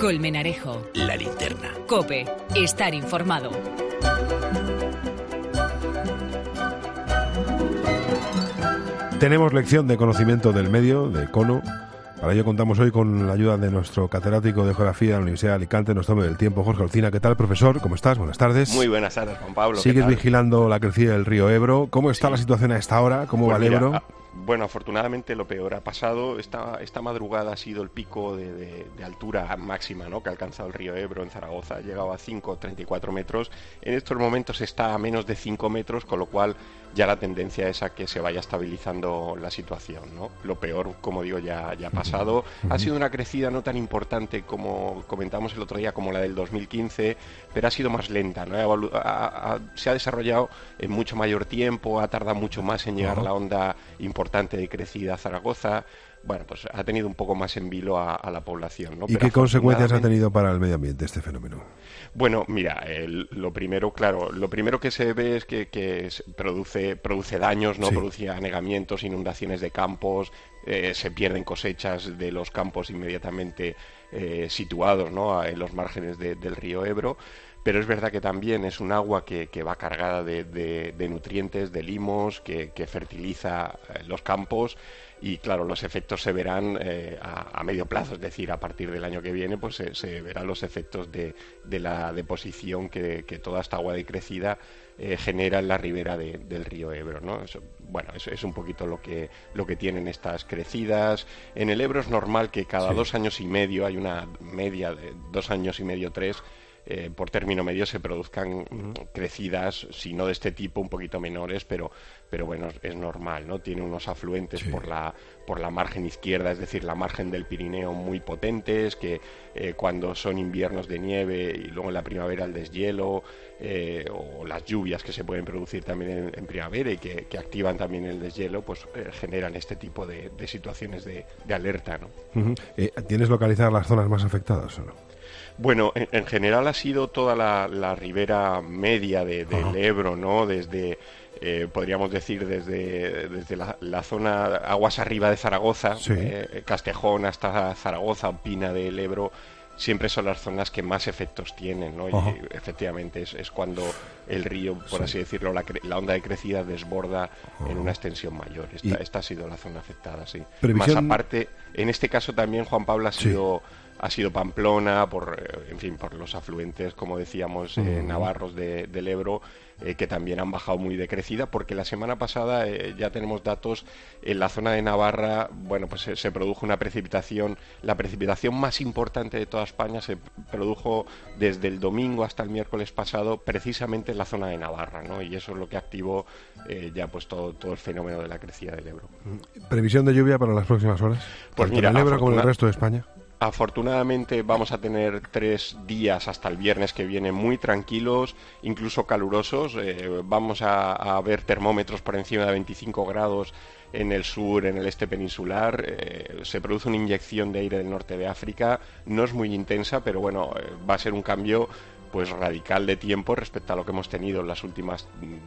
Colmenarejo. La Linterna. COPE. Estar informado. Tenemos lección de conocimiento del medio, de Cono. Para ello contamos hoy con la ayuda de nuestro catedrático de Geografía de la Universidad de Alicante, nuestro hombre del tiempo, Jorge Alsina. ¿Qué tal, profesor? ¿Cómo estás? Buenas tardes. Muy buenas tardes, Juan Pablo. ¿Sigues vigilando la crecida del río Ebro? ¿Cómo está la situación a esta hora? ¿Cómo va el Ebro? Bueno, afortunadamente lo peor ha pasado. Esta madrugada ha sido el pico de altura máxima, ¿no?, que ha alcanzado el río Ebro en Zaragoza. Ha llegado a 5,34 metros. En estos momentos está a menos de 5 metros, con lo cual ya la tendencia es a que se vaya estabilizando la situación, ¿no? Lo peor, como digo, ya ha pasado. Ha sido una crecida no tan importante como comentamos el otro día, como la del 2015, pero ha sido más lenta, ¿no? Se ha desarrollado en mucho mayor tiempo, ha tardado mucho más en llegar la onda importante de crecida a Zaragoza. Bueno, pues ha tenido un poco más en vilo a la población, ¿no? ¿Y qué consecuencias ha tenido para el medio ambiente este fenómeno? Bueno, mira, lo primero que se ve es que produce daños, ¿no? Sí. Produce anegamientos, inundaciones de campos, se pierden cosechas de los campos inmediatamente situados, ¿no?, en los márgenes del río Ebro. Pero es verdad que también es un agua que va cargada de nutrientes, de limos, que fertiliza los campos. Y claro, los efectos se verán a medio plazo, es decir, a partir del año que viene pues se verán los efectos de la deposición que toda esta agua decrecida genera en la ribera del río Ebro, ¿no? Es un poquito lo que tienen estas crecidas. En el Ebro es normal que cada 2 años y medio, hay una media de 2 años y medio, 3, por término medio se produzcan crecidas, si no de este tipo, un poquito menores, pero bueno, es normal, ¿no? Tiene unos afluentes por la margen izquierda, es decir, la margen del Pirineo, muy potentes, que cuando son inviernos de nieve y luego en la primavera el deshielo, o las lluvias que se pueden producir también en primavera y que activan también el deshielo, pues generan este tipo de situaciones de alerta, ¿no? ¿Tienes localizadas las zonas más afectadas o no? Bueno, en general ha sido toda la ribera media del Ebro, ¿no? Desde, podríamos decir, desde la zona aguas arriba de Zaragoza, Castejón hasta Zaragoza, Pina del Ebro, siempre son las zonas que más efectos tienen, ¿no? Y efectivamente es cuando el río, por así decirlo, la onda de crecida desborda en una extensión mayor. Esta ha sido la zona afectada, sí. Más aparte, en este caso también, Juan Pablo, ha sido Pamplona, por los afluentes, como decíamos, navarros del Ebro, que también han bajado muy de crecida, porque la semana pasada ya tenemos datos en la zona de Navarra. Bueno, pues se produjo una precipitación, la precipitación más importante de toda España se produjo desde el domingo hasta el miércoles pasado, precisamente en la zona de Navarra, ¿no? Y eso es lo que activó ya pues todo el fenómeno de la crecida del Ebro. ¿Previsión de lluvia para las próximas horas? Pues mira, ¿en el Ebro como en el resto de España? Afortunadamente vamos a tener 3 días hasta el viernes que viene muy tranquilos, incluso calurosos. Vamos a ver termómetros por encima de 25 grados en el sur, en el este peninsular. Se produce una inyección de aire del norte de África. No es muy intensa, pero bueno, va a ser un cambio pues radical de tiempo respecto a lo que hemos tenido en las últimas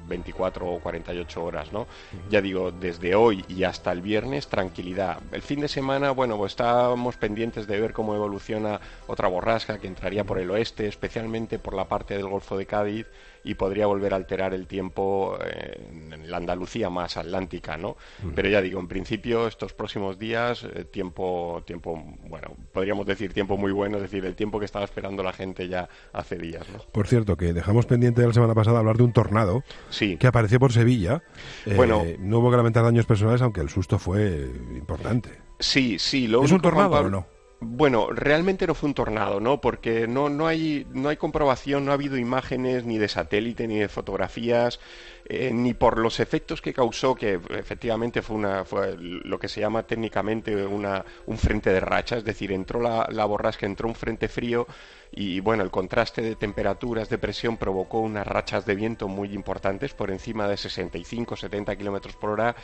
24 o 48 horas, ¿no? Ya digo, desde hoy y hasta el viernes, tranquilidad. El fin de semana, bueno, pues estábamos pendientes de ver cómo evoluciona otra borrasca que entraría por el oeste, especialmente por la parte del Golfo de Cádiz, y podría volver a alterar el tiempo en la Andalucía más atlántica, ¿no? Pero ya digo, en principio, estos próximos días, tiempo, bueno, podríamos decir tiempo muy bueno, es decir, el tiempo que estaba esperando la gente ya hace días, ¿no? Por cierto, que dejamos pendiente de la semana pasada hablar de un tornado que apareció por Sevilla. No hubo que lamentar daños personales, aunque el susto fue importante. Sí. ¿Es un tornado o no? Bueno, realmente no fue un tornado, ¿no? Porque no hay comprobación, no ha habido imágenes ni de satélite ni de fotografías, ni por los efectos que causó, que efectivamente fue lo que se llama técnicamente un frente de racha, es decir, entró la borrasca, entró un frente frío y bueno, el contraste de temperaturas, de presión provocó unas rachas de viento muy importantes, por encima de 65-70 kilómetros por hora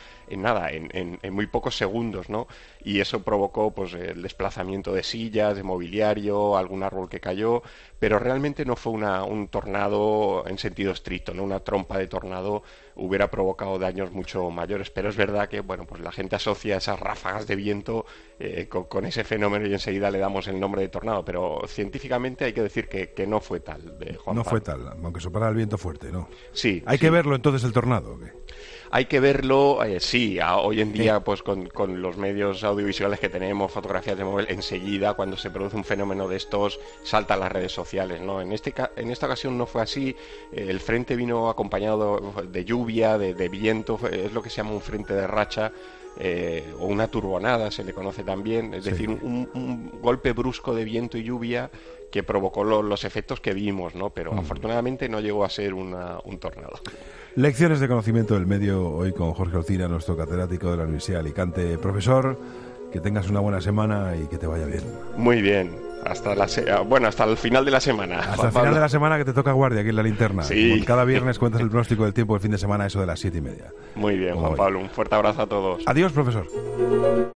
en muy pocos segundos, ¿no? Y eso provocó pues el desplazamiento de sillas, de mobiliario, algún árbol que cayó, pero realmente no fue un tornado en sentido estricto, no una trompa de tornado tornado hubiera provocado daños mucho mayores. Pero es verdad que, bueno, pues la gente asocia esas ráfagas de viento con ese fenómeno y enseguida le damos el nombre de tornado. Pero científicamente hay que decir que no fue tal, Juan No Pablo. fue tal, aunque soplara el viento fuerte, ¿no? Sí. ¿Hay sí. que verlo entonces el tornado o qué? Hay que verlo, sí, hoy en día pues con los medios audiovisuales que tenemos, fotografías de móvil, enseguida cuando se produce un fenómeno de estos salta a las redes sociales, ¿no? En esta ocasión no fue así, el frente vino acompañado de lluvia, de viento, es lo que se llama un frente de racha, o una turbonada se le conoce también, es decir, un golpe brusco de viento y lluvia que provocó los efectos que vimos, ¿no? Pero afortunadamente no llegó a ser un tornado. Lecciones de conocimiento del medio hoy con Jorge Olcina, nuestro catedrático de la Universidad de Alicante. Profesor, que tengas una buena semana y que te vaya bien. Muy bien. Hasta el final de la semana. Hasta el final de la semana, que te toca guardia aquí en la linterna. Sí. Como cada viernes cuentas el pronóstico del tiempo del fin de semana, eso de las 7:30. Muy bien, Juan Pablo. Un fuerte abrazo a todos. Adiós, profesor.